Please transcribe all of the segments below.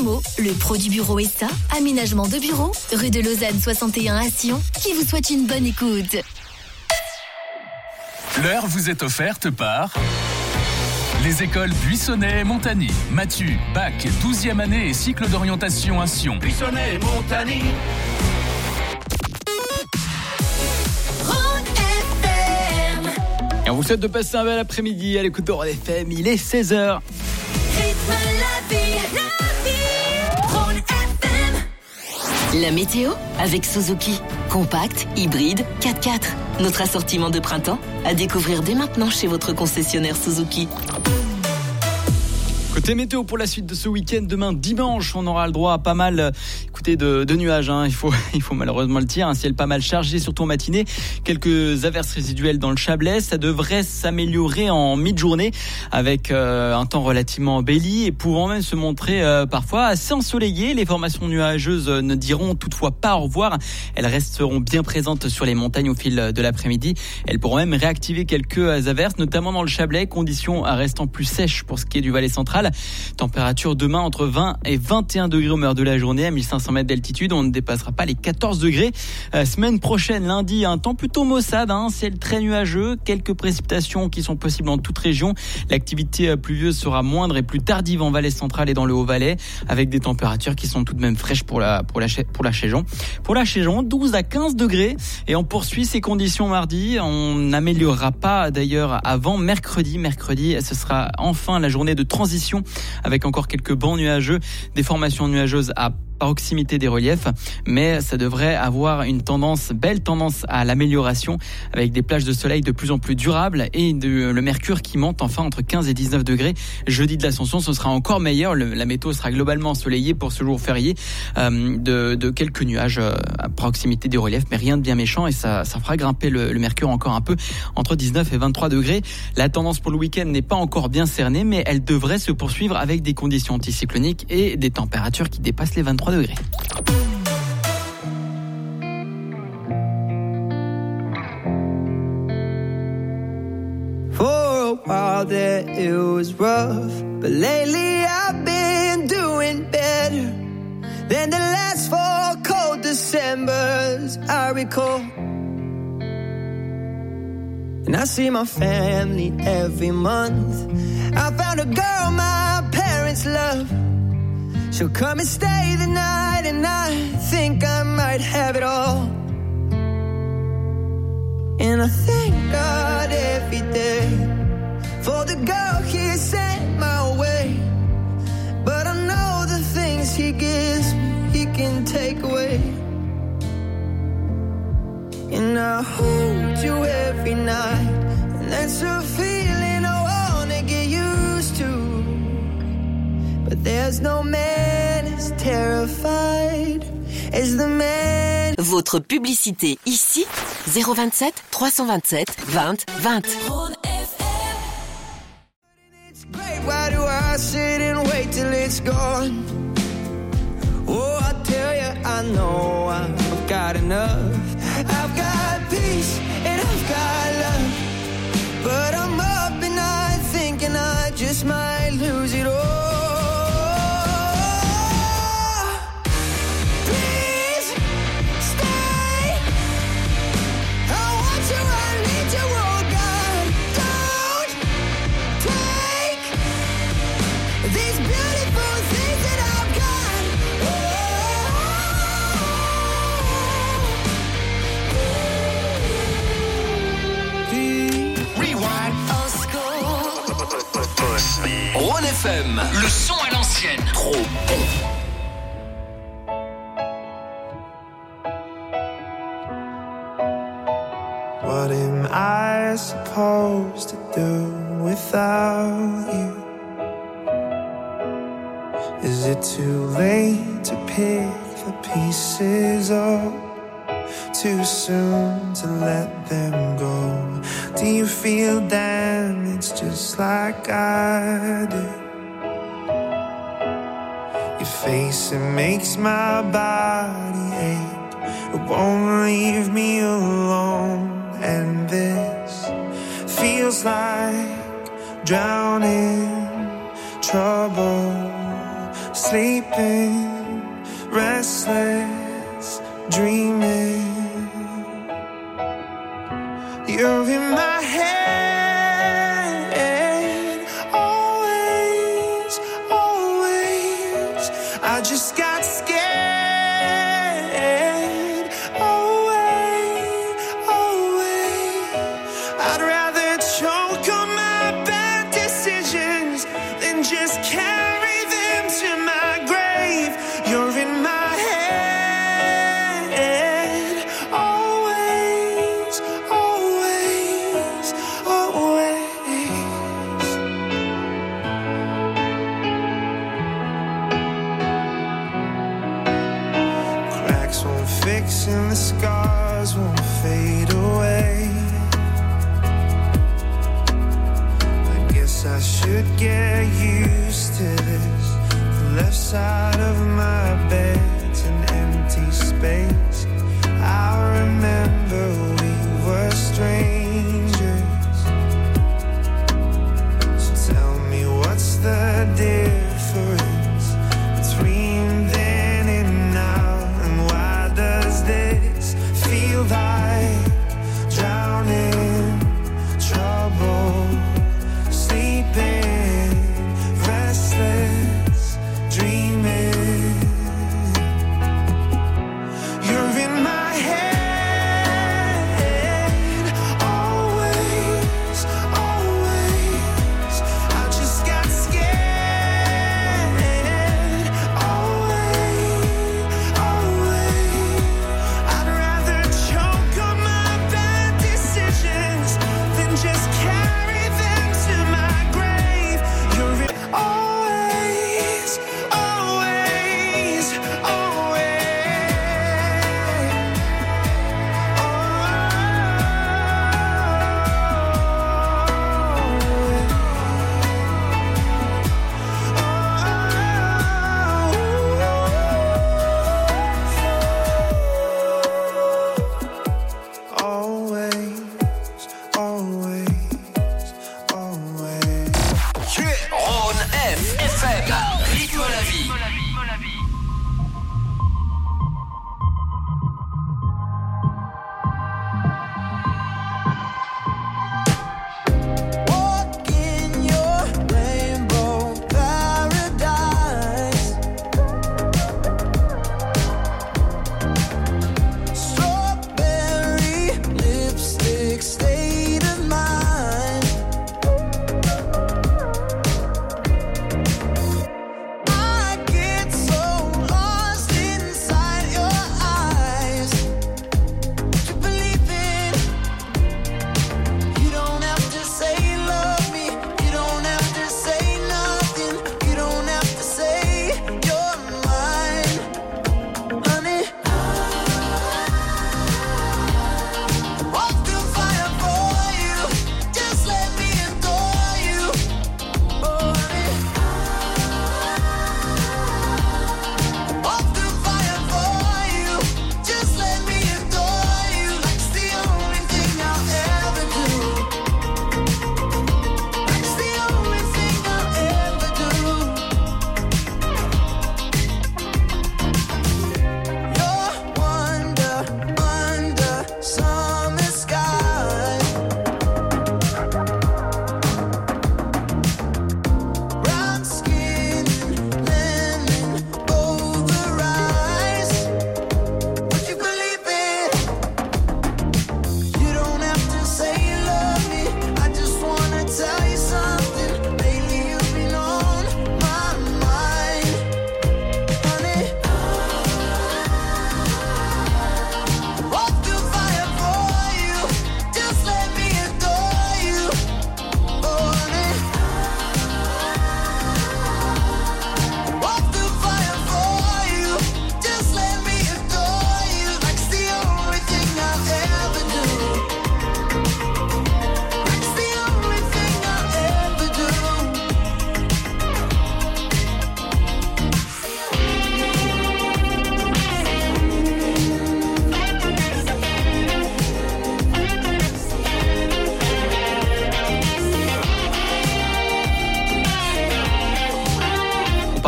Momo, le pro du bureau et ça, aménagement de bureau, rue de Lausanne 61 à Sion, qui vous souhaite une bonne écoute. L'heure vous est offerte par les écoles Buissonnet et Montagny. Mathieu, bac, 12e année et cycle d'orientation à Sion. Buissonnet et Montagny. Et on vous souhaite de passer un bel après-midi à l'écoute de Rhône FM. Il est 16h. La météo avec Suzuki. Compact, hybride, 4x4. Notre assortiment de printemps à découvrir dès maintenant chez votre concessionnaire Suzuki. Côté météo pour la suite de ce week-end, demain dimanche, on aura le droit à pas mal de nuages. Il faut malheureusement le dire. Un ciel pas mal chargé, surtout en matinée. Quelques averses résiduelles dans le Chablais. Ça devrait s'améliorer en mi-journée avec un temps relativement embelli et pouvant même se montrer parfois assez ensoleillé. Les formations nuageuses ne diront toutefois pas au revoir. Elles resteront bien présentes sur les montagnes au fil de l'après-midi. Elles pourront même réactiver quelques averses, notamment dans le Chablais. Conditions restant plus sèches pour ce qui est du Valais central. Température demain entre 20 et 21 degrés au meilleur de la journée à 1500 mètres d'altitude. On ne dépassera pas les 14 degrés. Semaine prochaine, lundi, un temps plutôt maussade, ciel très nuageux, quelques précipitations qui sont possibles en toute région. L'activité pluvieuse sera moindre et plus tardive en Valais central et dans le Haut-Valais, avec des températures qui sont tout de même fraîches pour la Chéjon. Pour la Chéjon, 12 à 15 degrés et on poursuit ces conditions mardi. On n'améliorera pas d'ailleurs avant mercredi. Mercredi, ce sera enfin la journée de transition avec encore quelques bancs nuageux, des formations nuageuses à proximité des reliefs, mais ça devrait avoir une belle tendance à l'amélioration avec des plages de soleil de plus en plus durables et le mercure qui monte enfin entre 15 et 19 degrés. Jeudi de l'Ascension, ce sera encore meilleur. La météo sera globalement ensoleillée pour ce jour férié, de quelques nuages à proximité des reliefs, mais rien de bien méchant et ça fera grimper le mercure encore un peu entre 19 et 23 degrés. La tendance pour le week-end n'est pas encore bien cernée, mais elle devrait se poursuivre avec des conditions anticycloniques et des températures qui dépassent les 23 degrés. For a while there it was rough, but lately I've been doing better than the last 4 cold Decembers I recall. And I see my family every month. I found a girl my parents love. She'll come and stay the night, and I think I might have it all. And I thank God every day for the girl He sent my way. But I know the things He gives me, He can take away. And I hold you every night, and that's a feeling I wanna get used to. But there's no man as terrified as the man. Votre publicité ici, 027 327 20 20. It's great, why do I sit and wait till it's gone? Oh, I tell you, I know I've got enough. I've got peace and I've got love, but I'm up at night thinking I just might lose it all. Rhône FM, le son à l'ancienne. Trop bon. What am I supposed to do without you? Is it too late to pick the pieces up? Too soon to let them go? Do you feel damaged just like I do? Your face, it makes my body ache. It won't leave me alone. And this feels like drowning, trouble sleeping, restless, dreaming. You're in my head, always, always. I just got scared, away, away. I'd rather choke on my bad decisions than just carry them to my grave. You're in my head, always, always, always. Cracks won't fix and the scars won't fade away. I guess I should get used to this. The left side of my bed's an empty space. I remember we were strangers. So tell me what's the difference between then and now? And why does this feel like drowning, trouble, sleeping, restless, dreaming? You're in my head,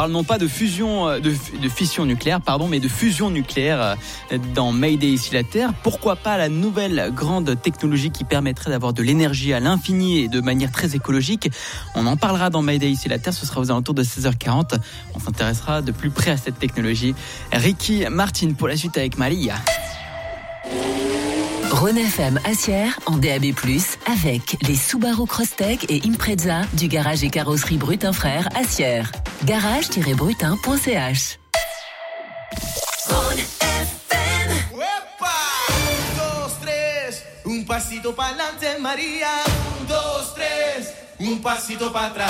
parle non pas de fusion, de fission nucléaire, mais de fusion nucléaire dans Mayday ici la Terre. Pourquoi pas la nouvelle grande technologie qui permettrait d'avoir de l'énergie à l'infini et de manière très écologique. On en parlera dans Mayday ici la Terre, ce sera aux alentours de 16h40. On s'intéressera de plus près à cette technologie. Ricky Martin pour la suite avec Maria. Rhône FM Assières en DAB+, avec les Subaru Crosstech et Impreza du garage et carrosserie Brutin Frères Assières. garage-brutin.ch. Rhône FM. Un pasito pa'lante, María. 1, 2, 3. Un pasito para atrás.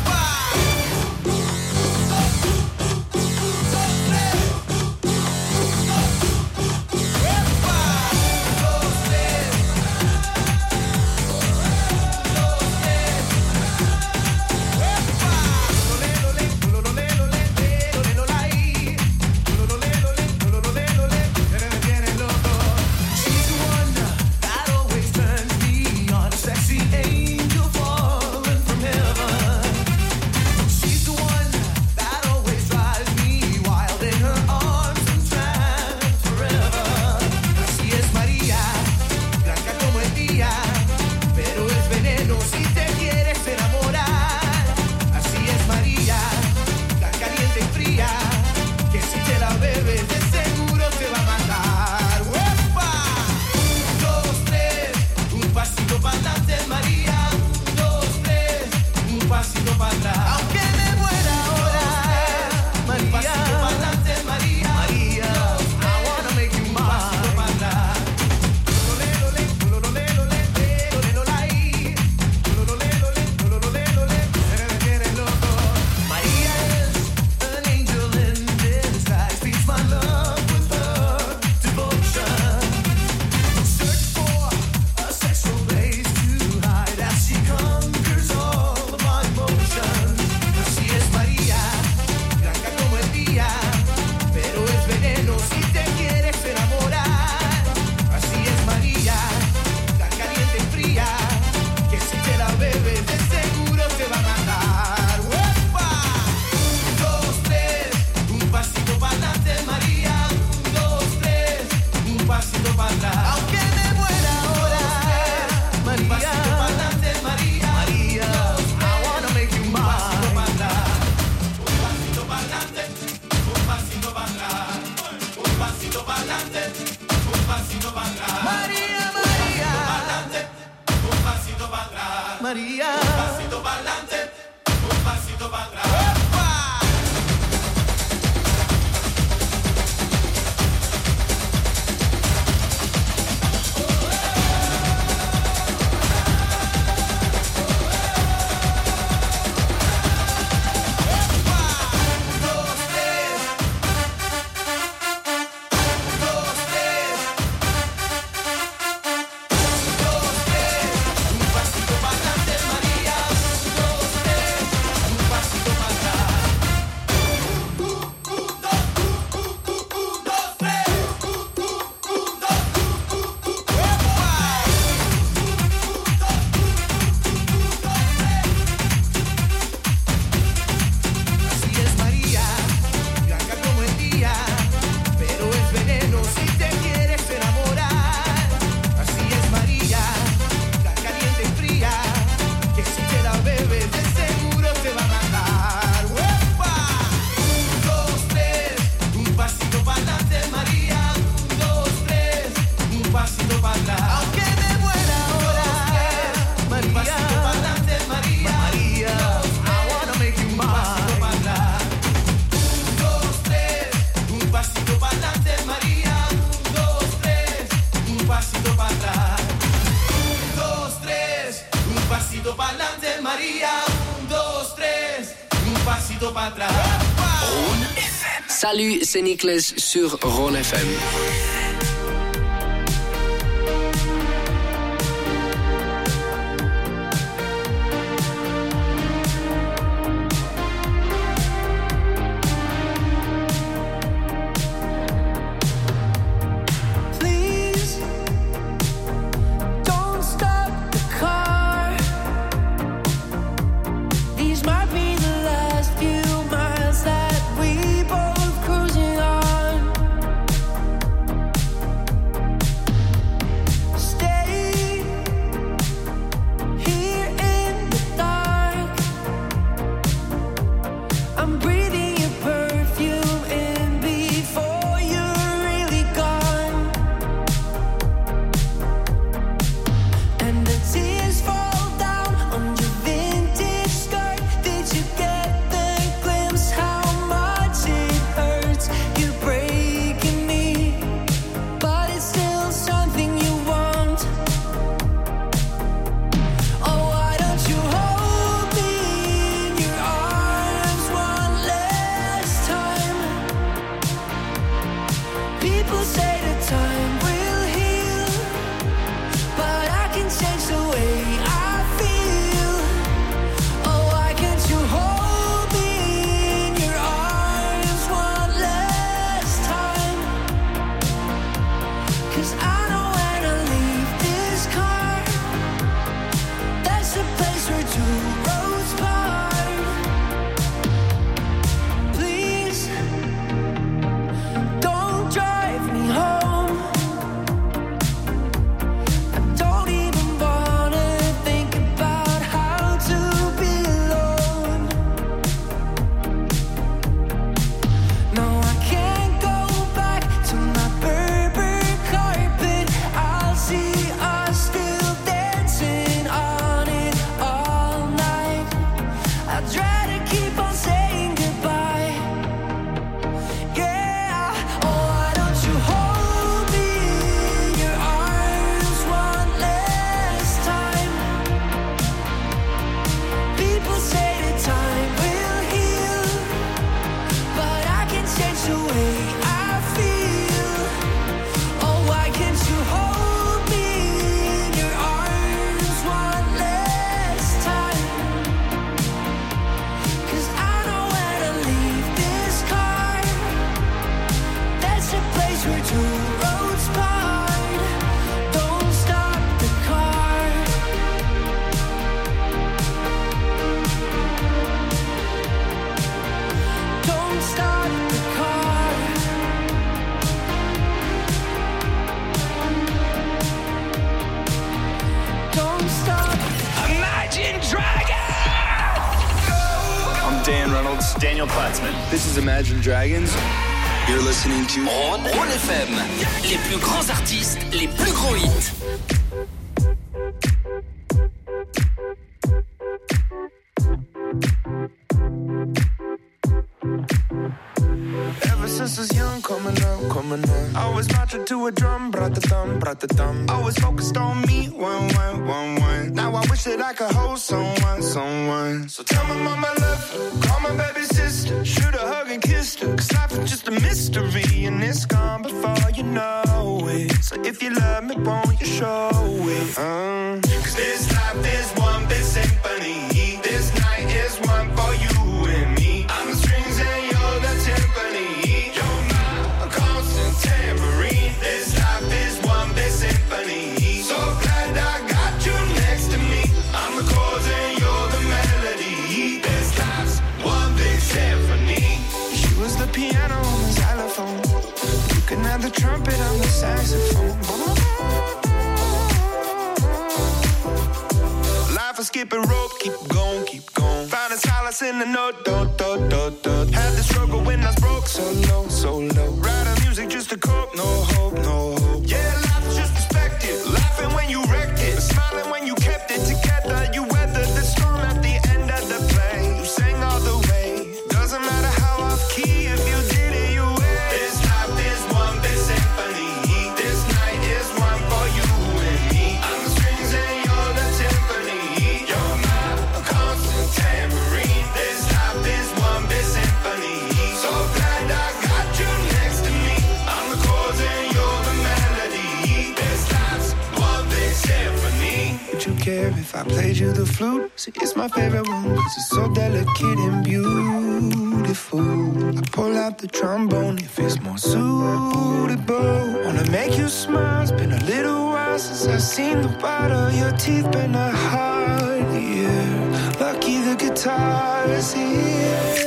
Salut, c'est Nicolas sur Rhône FM. These might be the last few miles that People say that time will heal, but I can change the way I feel. Oh, why can't you hold me in your arms one last time? 'Cause I know when I leave this car, that's the place where two roads part. Please don't drive me home. I don't even wanna think about how to be alone. No, I can't go back to my Berber carpet. I'll see us still dancing on it all night. I'd rather keep on saying goodbye. Yeah, oh, why don't you hold me in your arms one last time? People say that time will heal, but I can change the way I feel. Oh, why can't you hold me in your arms one last time? 'Cause I know when I leave this car, that's the place where two roads part. Don't stop the car. Don't stop the car. Don't stop. Imagine Dragons! I'm Dan Reynolds, Daniel Platzman. This is Imagine Dragons. You're listening to Rhône FM, les plus grands artistes, les plus gros hits. Ever since I was young, coming up. I was marching to a drum, brat-a-thumb. Always focused on me, one. Now I wish that I could hold someone. So tell my mama I love her, call my baby sister, shoot a hug and kiss her. 'Cause life is just a mystery, and it's gone before you know it. So if you love me, won't you show it? 'Cause this life is one big symphony. This night is one for you and me. I'm the strings and you're the timpani. You're my constant tambourine. This life is one big symphony. So glad I got you next to me. I'm the chords and you're the melody. This life's one big symphony. She was the piano on the xylophone. You can have the trumpet on the saxophone. Life is skipping rope, keep going. Finding solace in the note, do. Had the struggle when I was broke, so low. Writing music just to cope, no hope. Yeah, life is just perspective. Laughing when you wrecked it, smiling when you kept it together. You weathered the storm at the end of the play. You sang all the way. Doesn't matter how off key, if you did it, you win. This life is one big symphony. This night is one for you and me. I'm the strings and you're the timpani. You're my constant tambourine. This life is one big symphony. So glad I got you next to me. I'm the chords and you're the melody. This life's one big symphony. Would you care if I played you the flute? See, it's my favorite one, 'cause it's so delicate and beautiful. I pull out the trombone if it's more suitable. Wanna make you smile, it's been a little while since I've seen the white of your teeth. Been a hard year, lucky the guitar is here.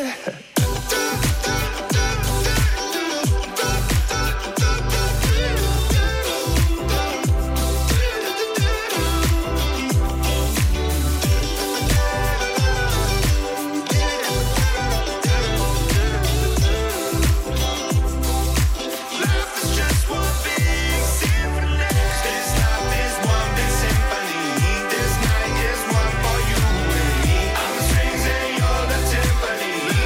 This night is one for you and me. I'm the strings and you're the timpani.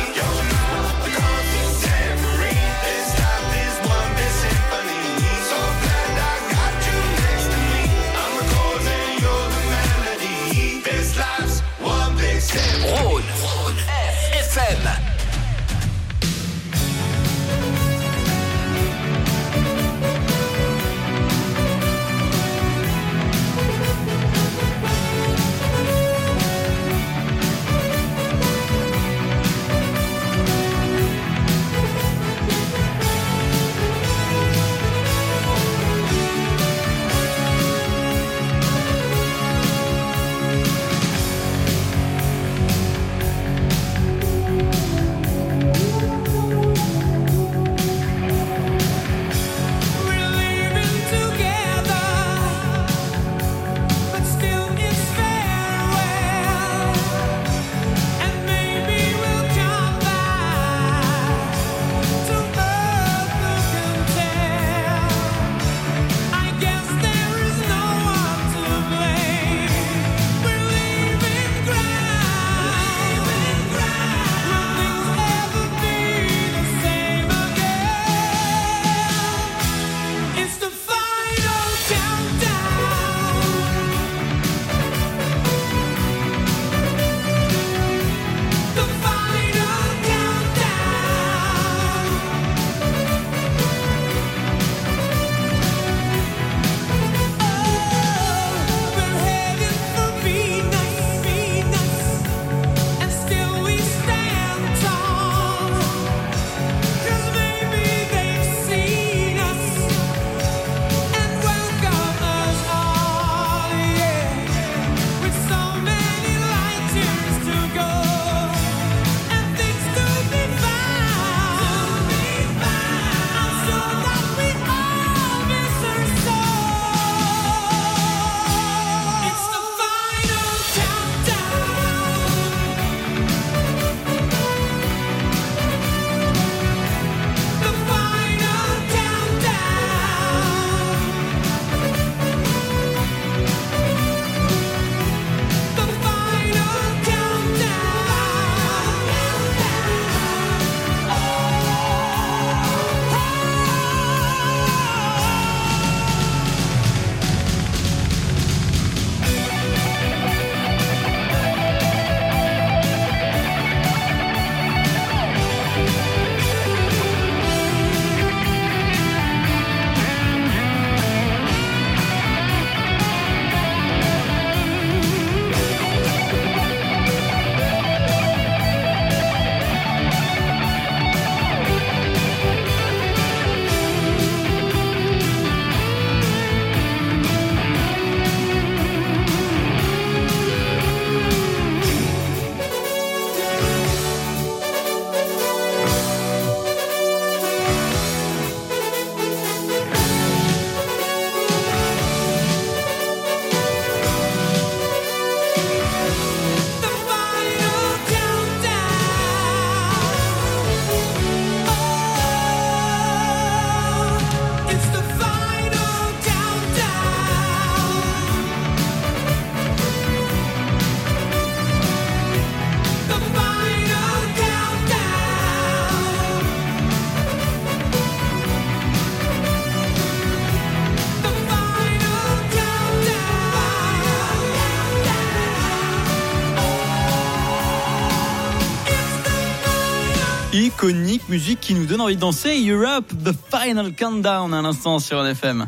iconique, musique qui nous donne envie de danser. Europe, The Final Countdown à l'instant sur RFM.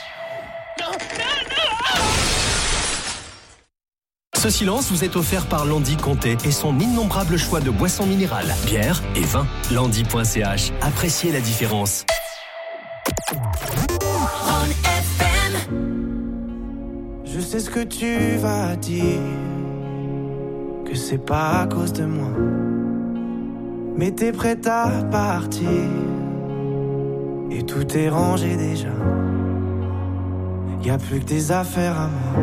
Ce silence vous est offert par Landy Comté et son innombrable choix de boissons minérales, bières et vins. Landy.ch. Appréciez la différence. Je sais ce que tu vas dire, que c'est pas à cause de moi, mais t'es prête à partir et tout est rangé déjà. Y a plus que des affaires à moi.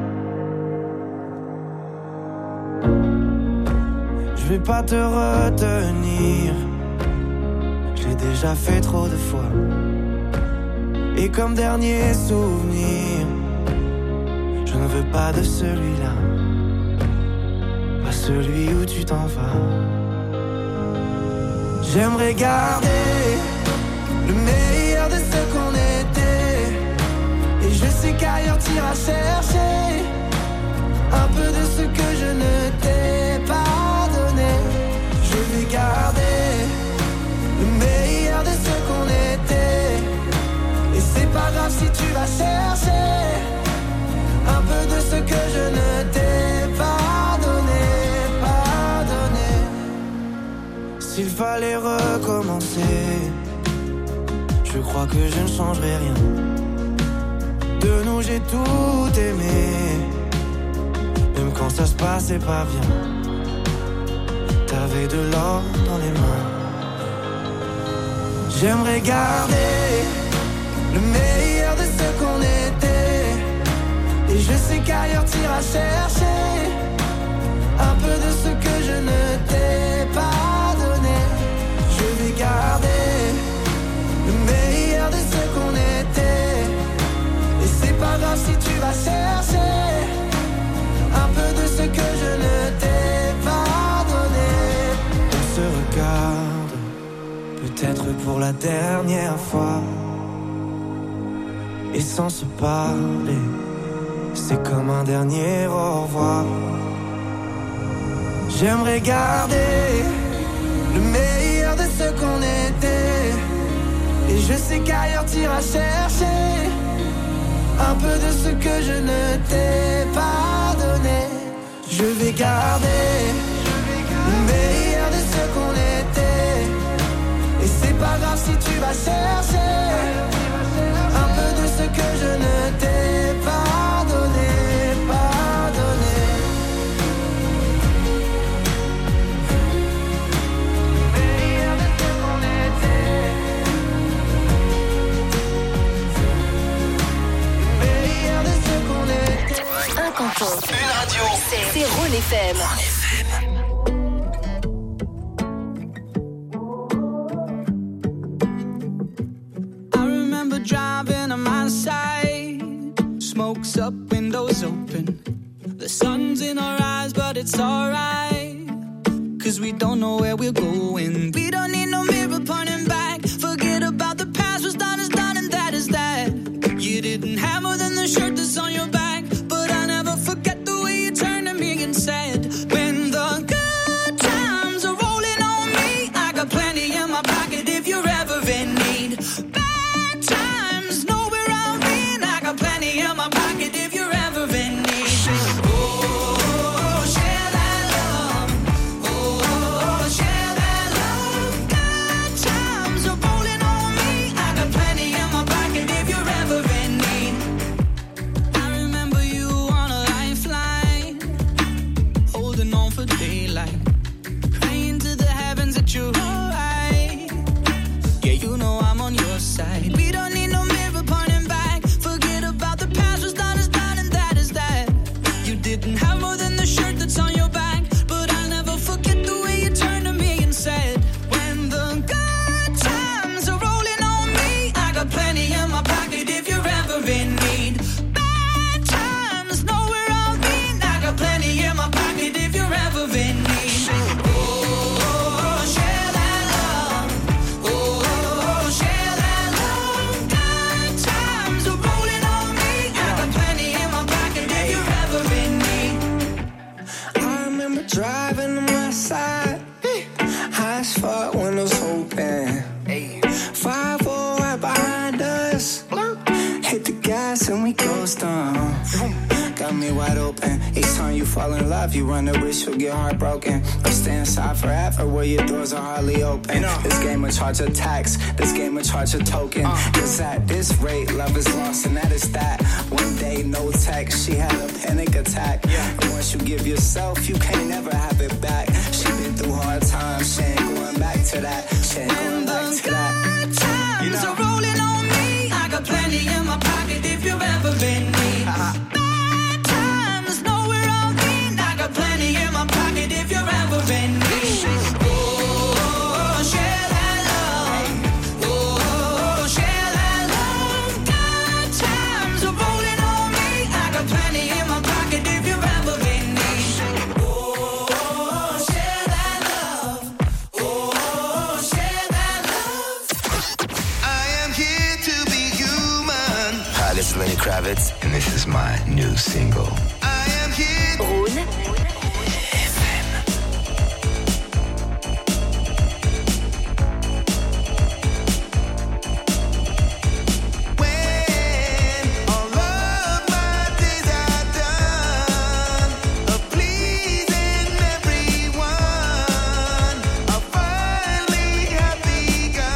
Je vais pas te retenir, j'ai déjà fait trop de fois. Et comme dernier souvenir, je ne veux pas de celui-là, pas celui où tu t'en vas. J'aimerais garder le meilleur de ce qu'on était, et je sais qu'ailleurs t'iras chercher un peu de ce que je ne t'ai pas donné. Je vais garder le meilleur de ce qu'on était, et c'est pas grave si tu vas chercher un peu de ce que je ne t'ai pas donné, pas donné. S'il fallait recommencer, je crois que je ne changerai rien. De nous j'ai tout aimé, même quand ça se passait pas bien. T'avais de l'or dans les mains. J'aimerais garder le meilleur de ce qu'on était, et je sais qu'ailleurs t'iras chercher un peu de ce que je ne t'ai pas donné. Je vais garder le meilleur de ce qu'on était, et c'est pas grave si tu vas chercher un peu de ce que je ne t'ai pas donné. On se regarde, peut-être pour la dernière fois, et sans se parler, c'est comme un dernier au revoir. J'aimerais garder le meilleur de ce qu'on était, et je sais qu'ailleurs t'iras chercher un peu de ce que je ne t'ai pas donné. Je vais garder le meilleur de ce qu'on était, et c'est pas grave si tu vas chercher un peu de ce que je ne t'ai pas donné, pas donné. Le meilleur de ce qu'on était, le meilleur de ce qu'on était. Un canton, une radio, c'est Rhône FM. Driving on my side, smoke's up, windows open. The sun's in our eyes, but it's alright, 'cause we don't know where we're going. We don't need no mirror pointing back. Forget about the past, what's done is done, and that is that. You didn't have more than the shirt that's on your back, but I never forget the way you turned to me and said, when the good times are rolling on me, I got plenty in my pocket if you're ever in need. Plenty in my pocket if you're ever in need. Oh, share that love. Oh, share that love. Good times are rolling on me. I got plenty in my pocket if you're ever in need. I remember you on a lifeline, holding on for daylight, praying to the heavens that you're alright. Yeah, you know I'm on your side. We don't need no mirror pointing back. About the past, what's done is done, and that is that. You didn't have more than the shirt that's on your back, but I'll never forget the way you turned to me and said, when the good times are rolling on me, I got plenty in my pocket if you're ever in need. Bad times know where I'll be, I got plenty in my pocket if you're ever in need. Oh, share that love. Oh, share that love. then we ghost on. Got me wide open. Each time you fall in love, you run the risk you'll get heartbroken. Or stay inside forever where your doors are hardly open. This game will charge a tax, this game will charge a token. Cause at this rate, love is lost and that is that. One day, no text, she had a panic attack. And once you give yourself, you can't never have it back. She been through hard times, she ain't going back to that. She ain't going back to that. Times are rolling on me. I got plenty in my pocket if you've ever been me. Bad times know where I've been. I got plenty in my pocket if you've ever been me. Oh, share that love. Oh, share that love. Bad times are rolling on me. I got plenty in my pocket if you've ever been me. Oh, share that love. Oh, share that love. I am here to be human. Hi, this is Lenny Kravitz, and this is my new single. I am here. Rhône. When all of my days are done, of pleasing everyone, I finally have begun.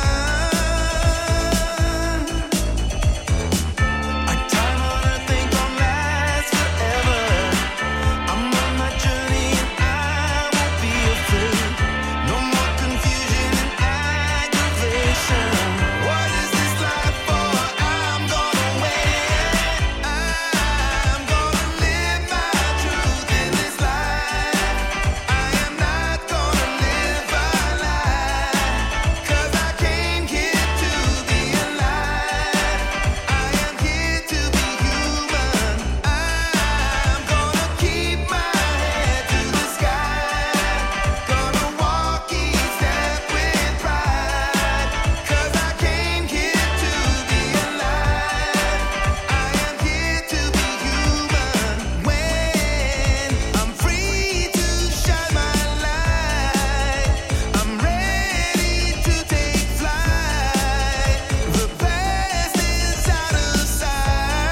Our time on earth ain't gon' last forever. I'm on my journey and I won't be afraid. No more confusion and aggravation. What is this life for? I'm gonna win. I'm gonna live my truth in this life. I am not gonna live a lie. 'Cause I came here to be alive. I am here to be human. I'm gonna keep my head to the sky. Gonna walk each step with pride. 'Cause I came here to be alive. I am here to be human. When I'm free to shine my light, I'm ready to take flight. The best is out of sight.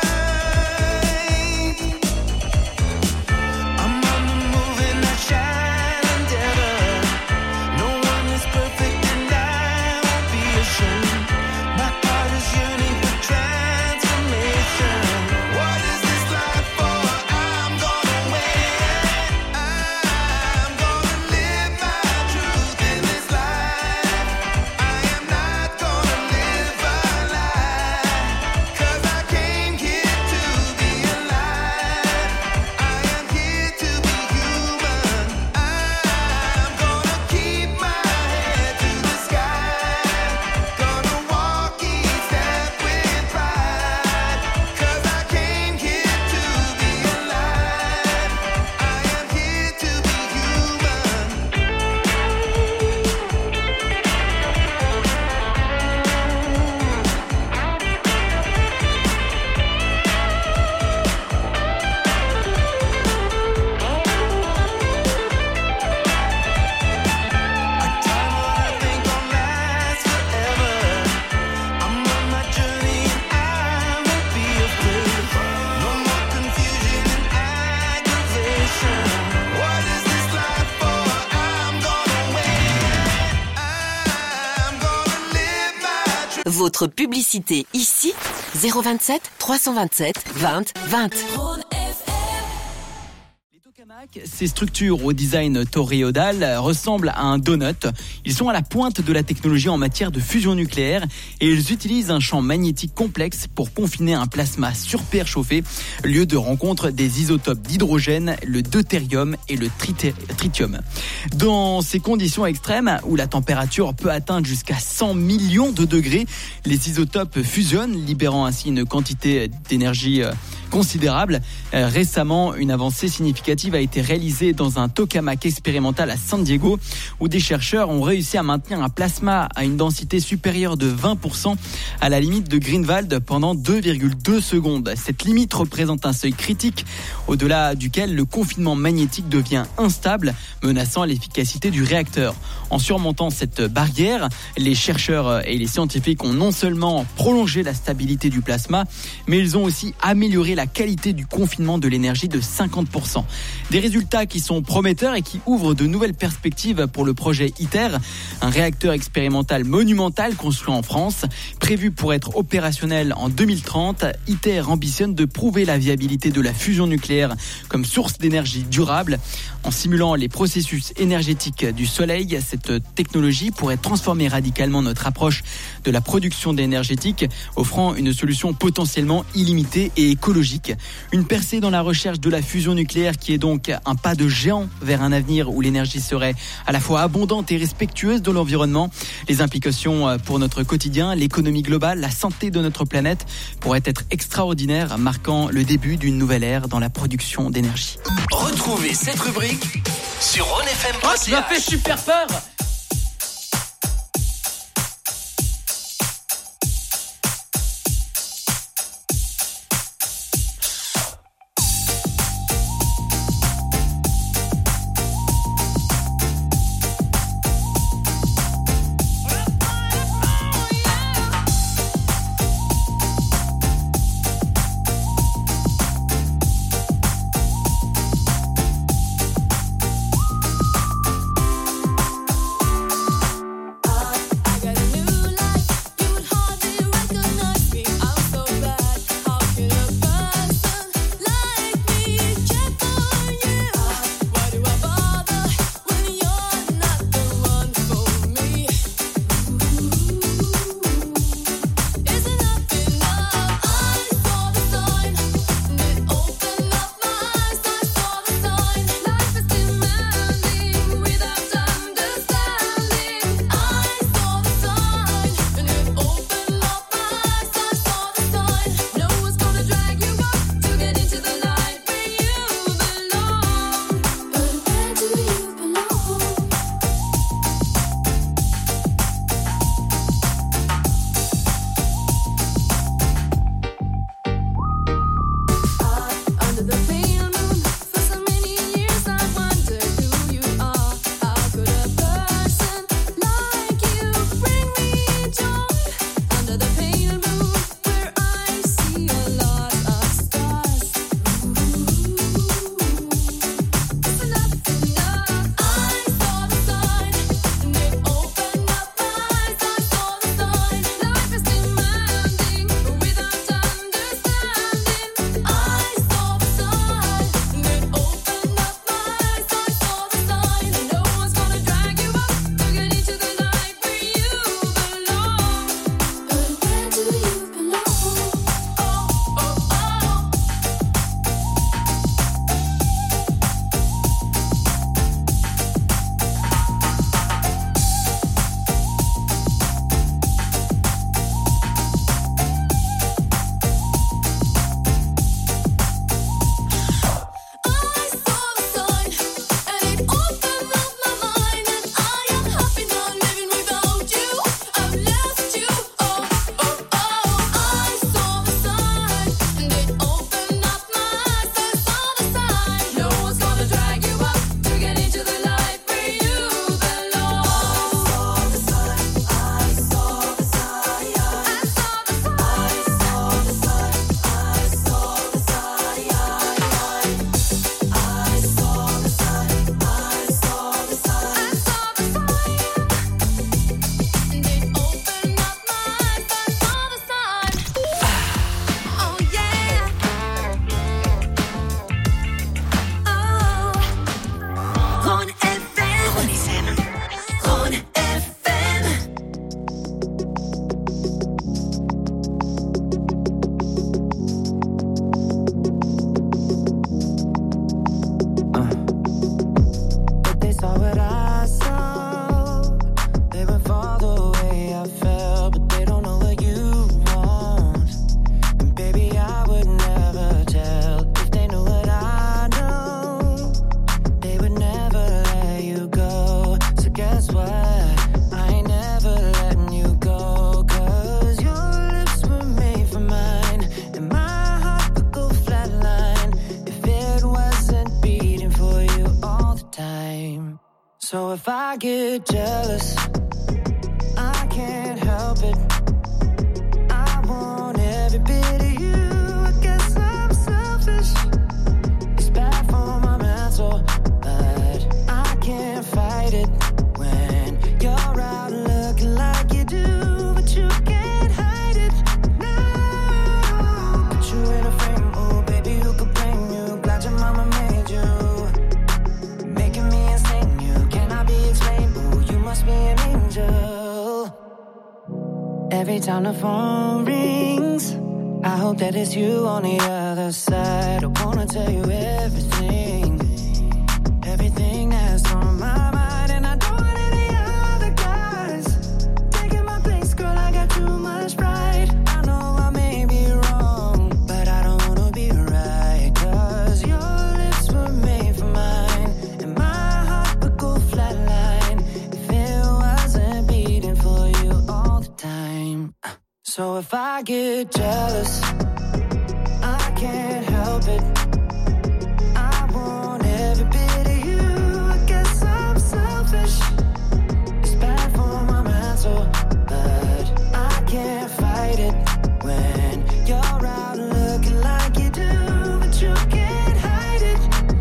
I'm on the move and I shine endeavor. No one is perfect and I won't be ashamed. My heart is yearning for transformation. What is this life for? I'm gonna win. I'm gonna live my truth in this life. I am not gonna live a lie. 'Cause I came here to be alive. I am here to be human. I'm gonna keep my head to the sky. Gonna walk each step with pride. 'Cause I came here to be alive. I am here to be Our time on earth ain't gon' last forever. I'm on my journey and I won't be afraid. No more confusion and aggravation. What is this life for? I'm gonna win. I'm gonna live my truth. Votre publicité ici, 027 327 20 20. Les tokamaks, ces structures au design toréodal ressemblent à un donut. Ils sont à la pointe de la technologie en matière de fusion nucléaire et ils utilisent un champ magnétique complexe pour confiner un plasma surperchauffé, lieu de rencontre des isotopes d'hydrogène, le deutérium et le tritium. Dans ces conditions extrêmes où la température peut atteindre jusqu'à 100 millions de degrés, les isotopes fusionnent, libérant ainsi une quantité d'énergie considérable. Récemment, une avancée significative a été réalisée dans un tokamak expérimental à San Diego, où des chercheurs ont réussi à maintenir un plasma à une densité supérieure de 20% à la limite de Greenwald pendant 2,2 secondes. Cette limite représente un seuil critique au-delà duquel le confinement magnétique devient instable, menaçant l'efficacité du réacteur. En surmontant cette barrière, les chercheurs et les scientifiques ont non seulement prolongé la stabilité du plasma, mais ils ont aussi amélioré la qualité du confinement de l'énergie de 50%. Des résultats qui sont prometteurs et qui ouvrent de nouvelles perspectives pour le projet ITER, un réacteur expérimental monumental construit en France, prévu pour être opérationnel en 2030. ITER ambitionne de prouver la viabilité de la fusion nucléaire comme source d'énergie durable. En simulant les processus énergétiques du Soleil, cette technologie pourrait transformer radicalement notre approche de la production énergétique, offrant une solution potentiellement illimitée et écologique. Une percée dans la recherche de la fusion nucléaire qui est donc un pas de géant vers un avenir où l'énergie serait à la fois abondante et respectueuse de l'environnement. Les implications pour notre quotidien, l'économie globale, la santé de notre planète pourraient être extraordinaires, marquant le début d'une nouvelle ère dans la production d'énergie. Retrouvez cette rubrique sur ronfm.ch. Oh, tu m'as fait super peur! I get jealous, I can't help it. I want every bit of you. I guess I'm selfish. It's bad for my mental, but I can't fight it when you're out looking like you do, but you can't hide it. No, put you in a frame, oh baby, who could blame you? Glad your mama made you, making me insane. You cannot be explained. Oh, you must be an angel. Every time the phone rings, I hope that it's you on the other side. I wanna tell you everything, everything that's on my mind. And I don't want any other guys taking my place, girl, I got too much pride. I know I may be wrong, but I don't wanna be right, 'cause your lips were made for mine, and my heart would go flatline if it wasn't beating for you all the time. So if I get jealous, I can't help it. I want every bit of you. I guess I'm selfish. It's bad for my mental, but I can't fight it when you're out looking like you do, but you can't hide it.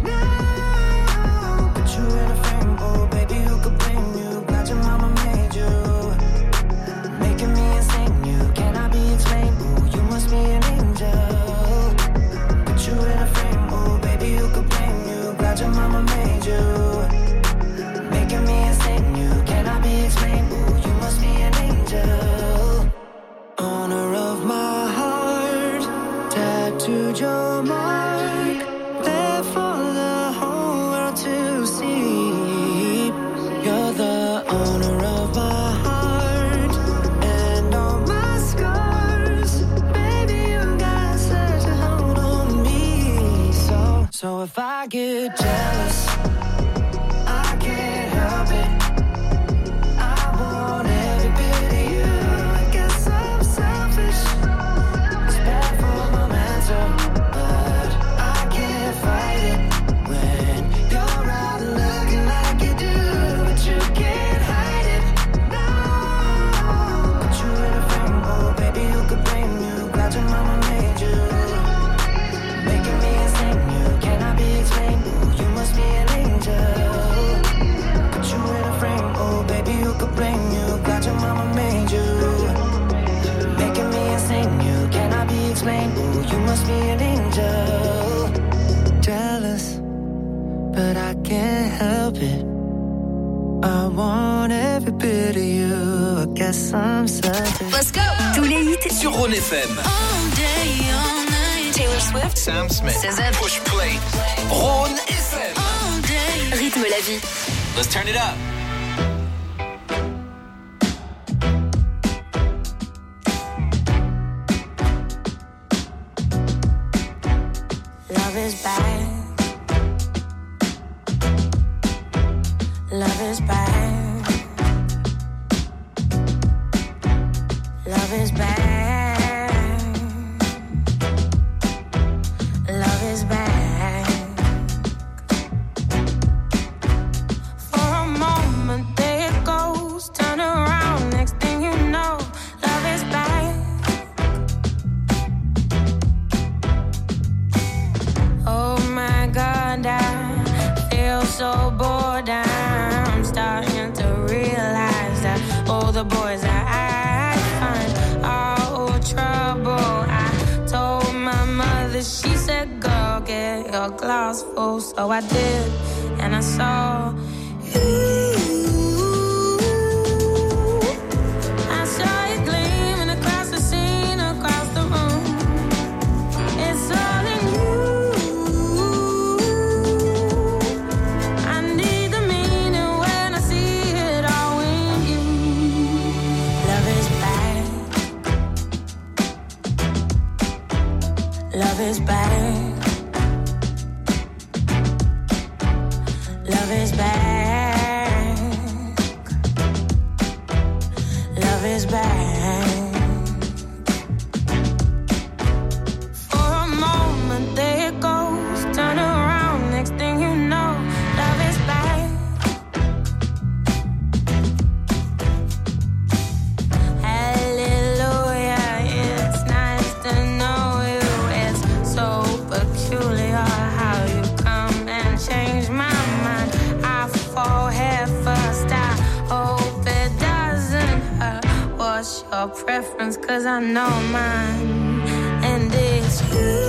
No, put you in a frame, oh baby, who could blame you? Glad your mama made you, making me insane. You cannot be explained. Oh, you must be an angel. Put you in a frame, oh baby, who could blame you? Glad your mama made you, making me insane. You cannot be explained. Oh, you must be an angel. Owner of my heart, tattooed your mark, there for the whole world to see. You're the owner of my heart and all my scars. Baby, you got such a hold on me. So if I get jealous, I can't help it. I want every bit of you. I guess I'm selfish. It's bad for my mental, but I can't fight it when you're out looking like you do, but you can't hide it. No, put you in a frame, oh baby, who could blame you? Glad your mama made you, making me insane. You cannot be explained. Oh, you must be an angel. Put you in a frame, oh baby, who could blame you? Glad your mama made you, making me insane. You cannot be explained. Oh, you must be an angel. Jealous, but I can't help it. I want every bit of you. I guess I'm selfish. Let's go. Tous les hits Sur Rhône FM. all day, all night. Taylor Swift, Sam Smith. SZA, Push play. Rhône FM. all day. Rythme la vie. Let's turn it up. Love is bad. Love is bad. Love is bad. Love is bad. For a moment there it goes, turn around, next thing you know, love is bad. Oh my God, I feel so bored. I'm starting to realize that all the boys that I find are all trouble. I told my mother, she said, girl, get your glass full. So I did, and I saw you. I saw it gleaming across the scene, across the room. It's all in you. I need the meaning when I see it all in you. Love is bad. Love is bad. Love is bad. Love is bad. For a moment there it goes, turn around, next thing you know, love is bad. preference, 'cause I know mine, and it's you.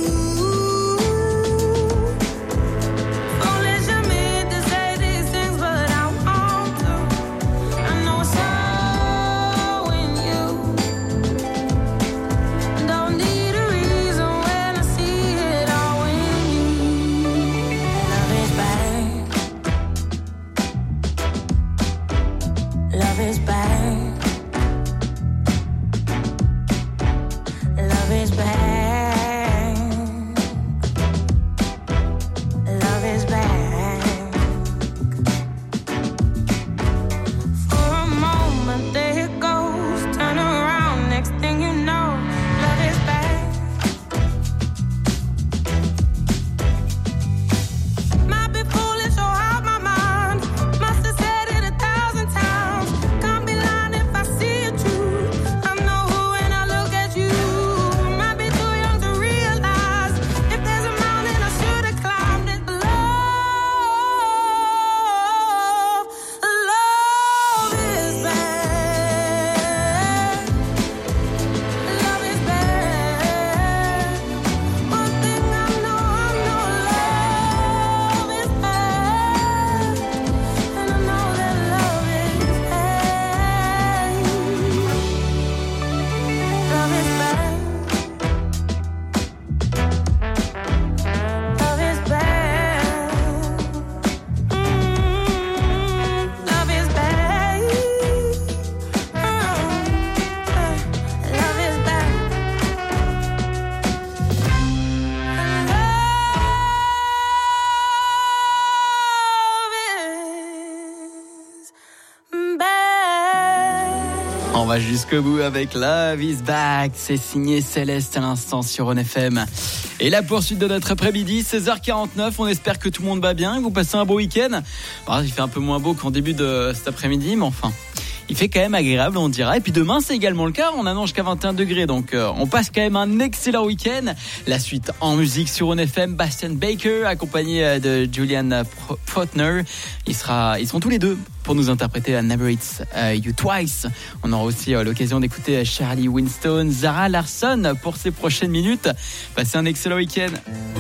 On va jusqu'au bout avec Love is Back. C'est signé Céleste à l'instant sur Rhône FM. Et la poursuite de notre après-midi, 16h49. On espère que tout le monde va bien, que vous passez un beau week-end. Bon, il fait un peu moins beau qu'en début de cet après-midi, mais enfin, il fait quand même agréable, on dira. Et puis demain, c'est également le cas. On annonce jusqu'à 21 degrés. Donc, on passe quand même un excellent week-end. La suite en musique sur Rhône FM, Bastian Baker, accompagné de Julian Faulkner. Ils seront tous les deux pour nous interpréter à Never It's You Twice. On aura aussi l'occasion d'écouter Charlie Winston, Zara Larsson pour ces prochaines minutes. Passez un excellent week-end.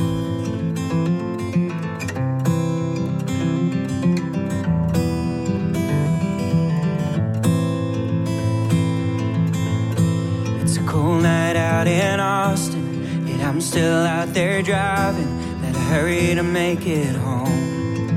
Cold night out in Austin, yet I'm still out there driving. Better hurry to make it home.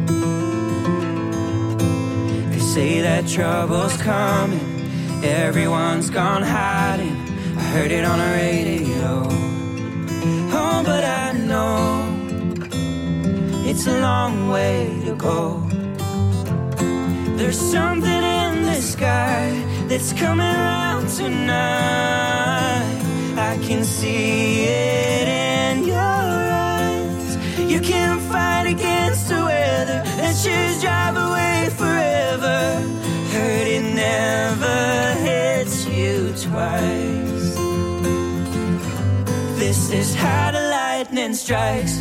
They say that trouble's coming, everyone's gone hiding. I heard it on the radio. Oh, but I know it's a long way to go. There's something in the sky that's coming around tonight. I can see it in your eyes. You can't fight against the weather. Let's just drive away forever. Heard it never hits you twice. This is how the lightning strikes.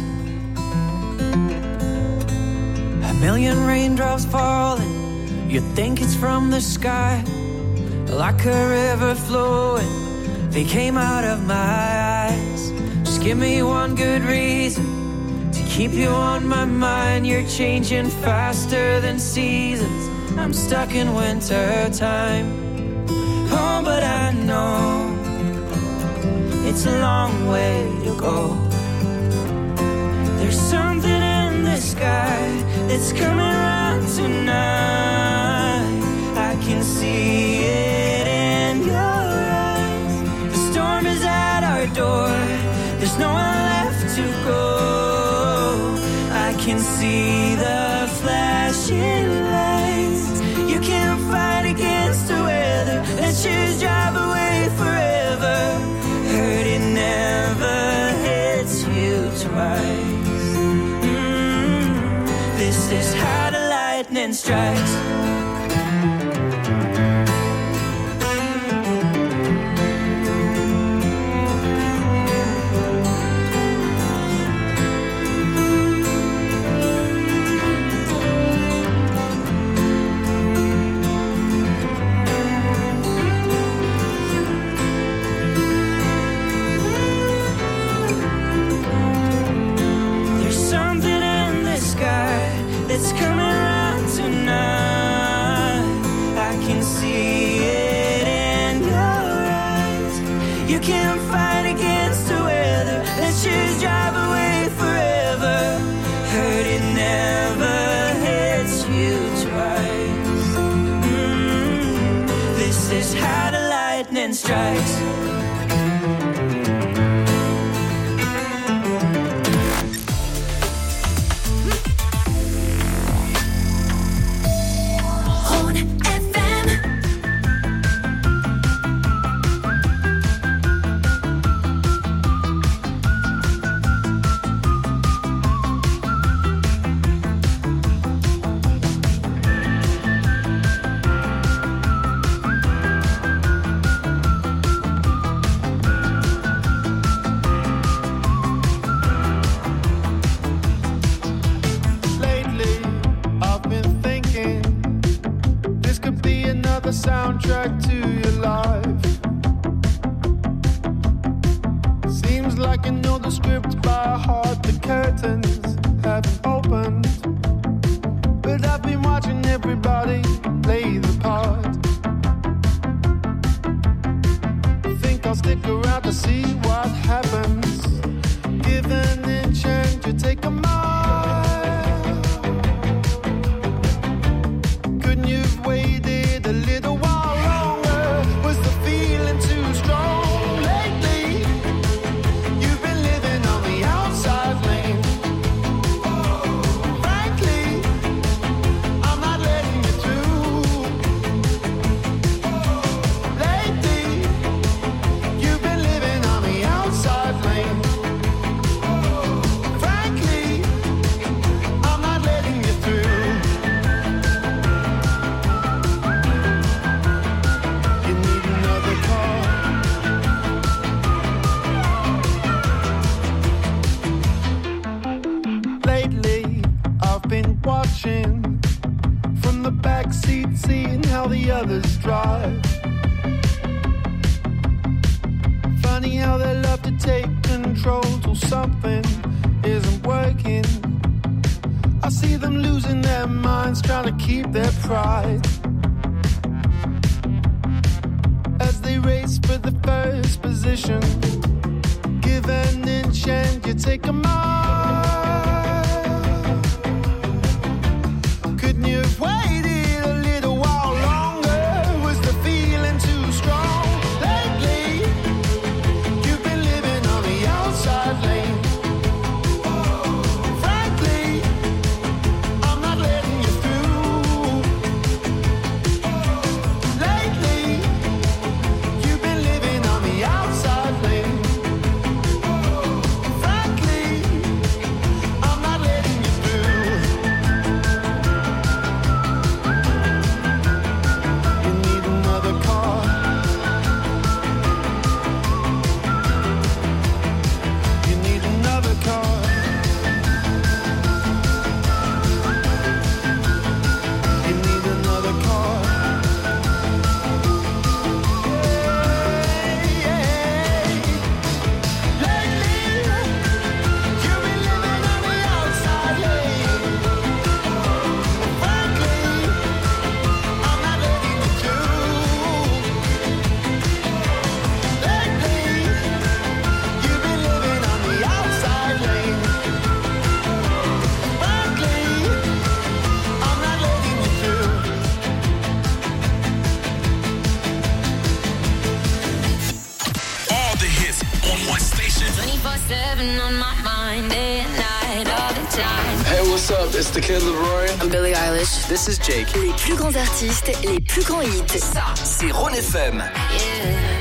A million raindrops falling, you think it's from the sky. Like a river flowing, they came out of my eyes. Just give me one good reason to keep you on my mind. You're changing faster than seasons. I'm stuck in winter time. Oh, but I know it's a long way to go. There's something in the sky that's coming around tonight. I can see it in your eyes. The storm is at our door. There's nowhere left to go. I can see the flashing lights. You can't fight against the weather. Let's just drive away forever. Heard it never hits you twice. This is how the lightning strikes. can fight against the weather. Let's just drive away forever. Heard it never hits you twice. This is how the lightning strikes. Soundtrack to your life. Seems like you know the script by heart. The curtains haven't opened, but I've been watching everybody play the part. Think I'll stick around to see what happens. Given a chance to take a mile, couldn't you have waited a little while longer? Was the feeling too strong lately? You've been living on the outside lane. Frankly, I'm not letting you through. Lately, you've been living on the outside lane. Frankly, I'm not letting you through. You need another car. Lately, I've been watching from the back seat, seeing how the others drive. Funny how they love to take control till something isn't working. I see them losing their minds, trying to keep their pride. As they race for the first position, give an inch and you take a mile. Couldn't you have waited a little while longer? Was the feeling too strong lately? You've been living on the outside lane. Frankly, I'm not letting you through. Lately, you've been living on the outside lane. Frankly, I'm not letting you through. You need another car. You need another car. You need another car. Lately, you've been living on the outside lane. Frankly, I'm not letting you through. Lately, you've been living on the outside lane. Frankly, I'm not letting you through. All the hits on one station. 24/7 on my mind, day and night, all the time. Hey, what's up? It's the Kid Leroy. I'm Billie Eilish. This is Jake. Les plus grands artistes, les plus grands hits. Ça, c'est Rhône FM. Yeah.